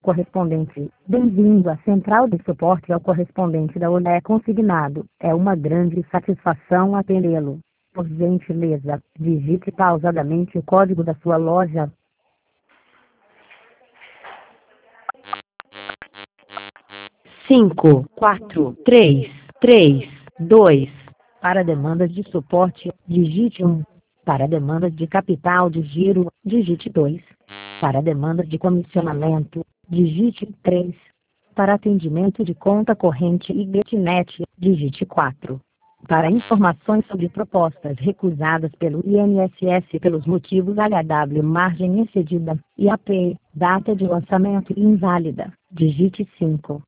Correspondente, bem-vindo à central de suporte ao correspondente da Olé consignado. É uma grande satisfação atendê-lo. Por gentileza, digite pausadamente o código da sua loja. 5, 4, 3, 3, 2. Para demandas de suporte, digite 1. Para demandas de capital de giro, digite 2. Para demandas de comissionamento, digite 3. Para atendimento de conta corrente e GetNet, digite 4. Para informações sobre propostas recusadas pelo INSS pelos motivos HW margem excedida, IAP, data de lançamento inválida, digite 5.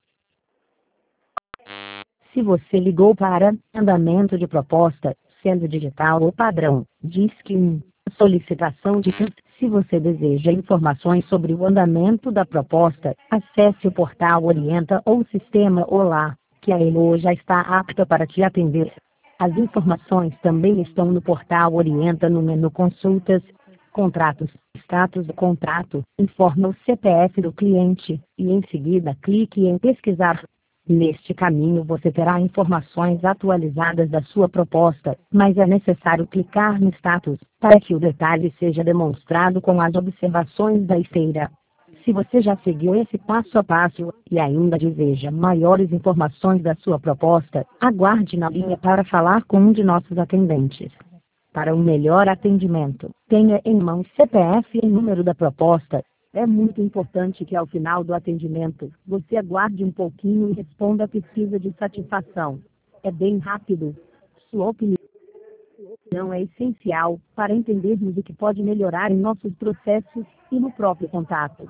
Se você ligou para andamento de proposta, sendo digital ou padrão, disque 1. Solicitação de se você deseja informações sobre o andamento da proposta, acesse o portal Orienta ou o sistema Olá, que a Elo já está apta para te atender. As informações também estão no portal Orienta no menu Consultas, Contratos, Status do contrato, informa o CPF do cliente, e em seguida clique em Pesquisar. Neste caminho você terá informações atualizadas da sua proposta, mas é necessário clicar no status, para que o detalhe seja demonstrado com as observações da esteira. Se você já seguiu esse passo a passo, e ainda deseja maiores informações da sua proposta, aguarde na linha para falar com um de nossos atendentes. Para um melhor atendimento, tenha em mãos CPF e número da proposta. É muito importante que ao final do atendimento, você aguarde um pouquinho e responda a pesquisa de satisfação. É bem rápido. Sua opinião é essencial para entendermos o que pode melhorar em nossos processos e no próprio contato.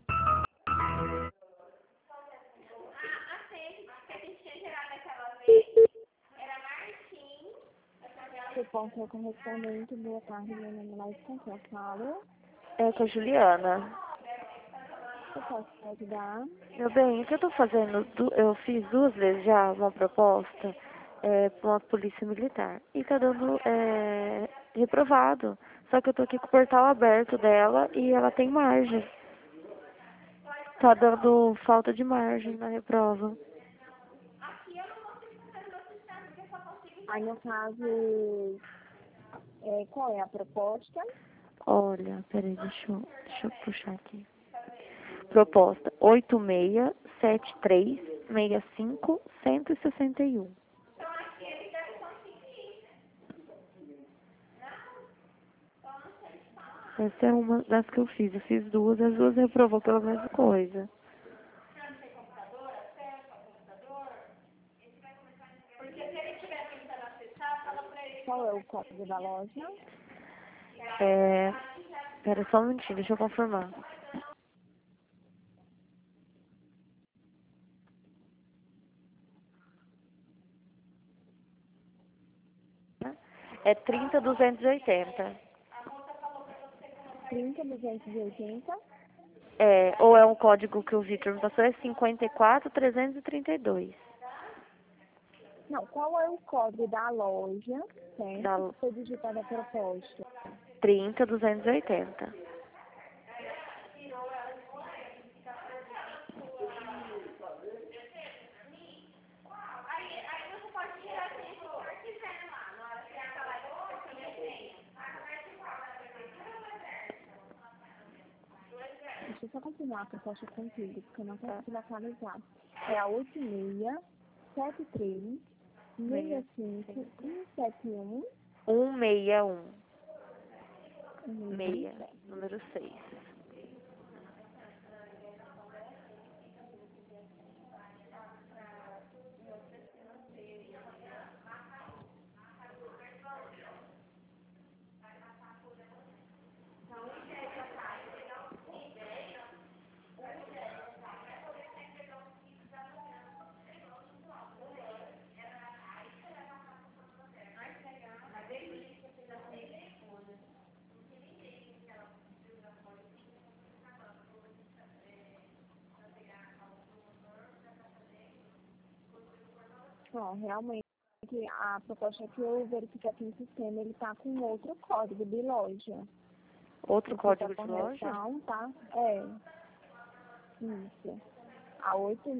Suporte ao correspondente, boa tarde, meu nome é Laís Contrafalo. É com a Juliana. Eu posso te ajudar? Meu bem, o que eu tô fazendo? Eu fiz 2 vezes já uma proposta para uma polícia militar. E tá dando reprovado. Só que eu tô aqui com o portal aberto dela e ela tem margem. Tá dando falta de margem na reprova. Aí, no caso, qual é a proposta? Olha, peraí, deixa eu puxar aqui. Proposta 867365-161. Essa é uma das que eu fiz. Eu fiz 2, as 2 reprovou pela mesma coisa. Qual é o código da loja? Pera só um minutinho, deixa eu confirmar. É 30.280. 30.280. Ou é um código que o Victor me passou, é 54.332. Não, qual é o código da loja, certo? Da Foi digitada a proposta. 30.280. Deixa eu só confirmar a proposta contigo, porque eu não consigo atualizar. É a 867365-171. 161. 6, número 6. Ó, realmente, a proposta que eu verifiquei aqui no sistema, ele tá com outro código de loja. Outro Aqui código tá de loja? correção, tá? Isso. A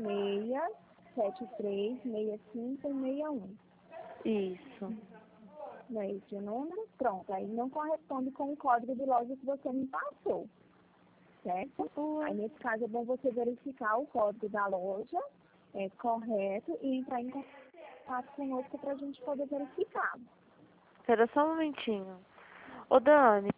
86736561. Isso. Não é esse o número? Pronto, aí não corresponde com o código de loja que você me passou, certo? Aí nesse caso é bom você verificar o código da loja, correto, e entrar em contato conosco para a gente poder verificar. Espera só um momentinho. Ô, Dani.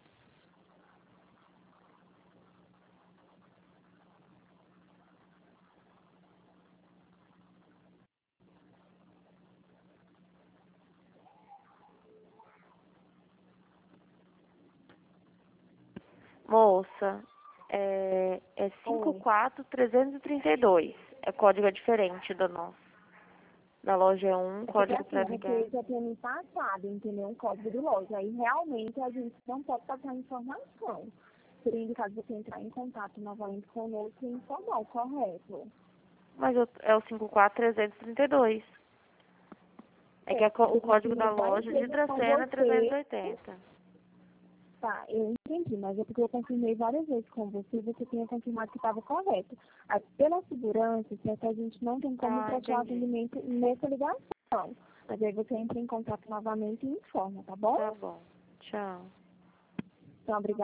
Moça, é 54332. O código é diferente do nosso. Da loja é código para ligar. Você já tinha me passado, entendeu? Um código de loja. Aí realmente a gente não pode passar informação. Seria indicado você entrar em contato novamente conosco e informar o correto. Mas é o 54332. É que o código da loja de Dracena é 380. Tá, eu entendi, mas é porque eu confirmei várias vezes com você e você tinha confirmado que estava correto. Aí, pela segurança, certo, a gente não tem como prestar atendimento nessa ligação. Mas aí você entra em contato novamente e informa, tá bom? Tá bom. Tchau. Então, obrigada.